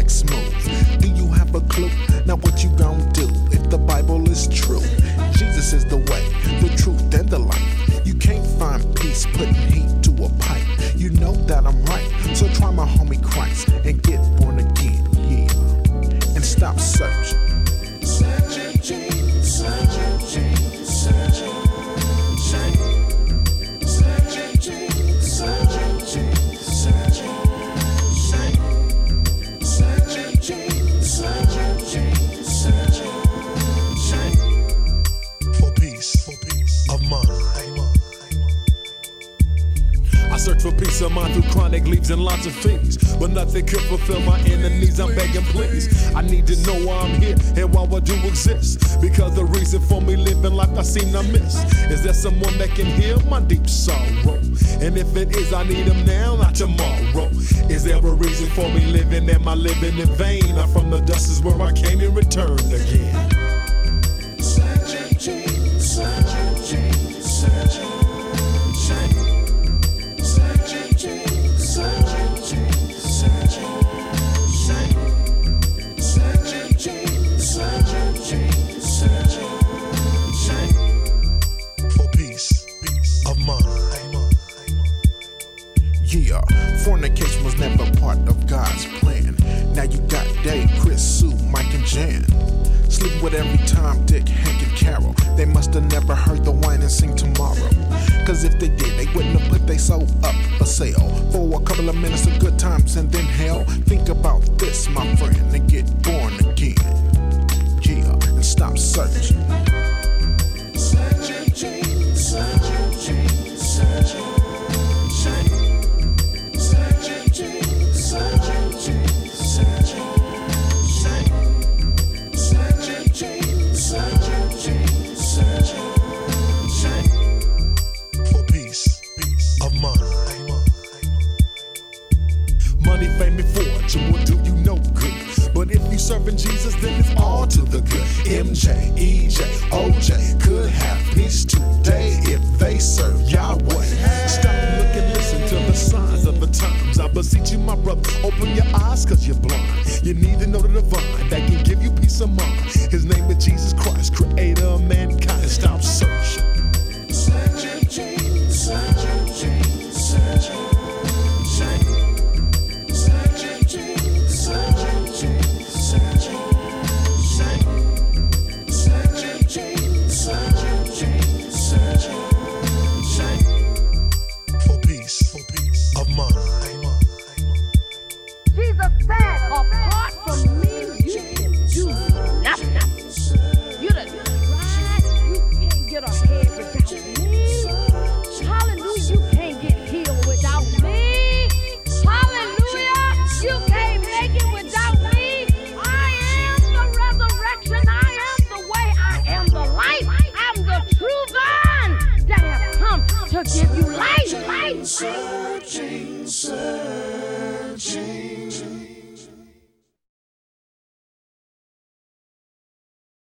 next move. Do you have a clue? Now what you gon' do if the Bible is true? Jesus is the way, the truth, and the life. You can't find peace putting heat to a pipe. You know that I'm right, so try my homie Christ and get born again, yeah. And stop searching. Searching Jesus, searching Jesus, searching. Searching Jesus, searching Jesus, searching. Searching Jesus, searching Jesus, searching. For peace of mind. I search for peace of mind through chronic leaves and lots of fees, but nothing could fulfill my inner needs. I'm begging please. I need to know why I'm here and why I do exist, because the reason for me living life I seem to miss. Is there someone that can heal my deep sorrow? And if it is, I need him now, not tomorrow. Is there a reason for me living? Am I living in vain? I'm from the dust is where I came and returned again. Searching Jesus, searching Jesus, searching. Yeah, fornication was never part of God's plan. Now you got Dave, Chris, Sue, Mike, and Jan. Sleep with every Tom, Dick, Hank, and Carol. They must have never heard the whine and sing tomorrow. Cause if they did, they wouldn't have put their soul up for sale for a couple of minutes of good times and then hell. Think about this, my friend, and get born again. Yeah, and stop searching. Searching Jesus, searching Jesus, searching. Serving Jesus, then it's all to the good. MJ, EJ, OJ could have peace today if they serve Yahweh. Stop, look, and listen to the signs of the times. I beseech you, my brother, open your eyes cause you're blind. You need to know the divine.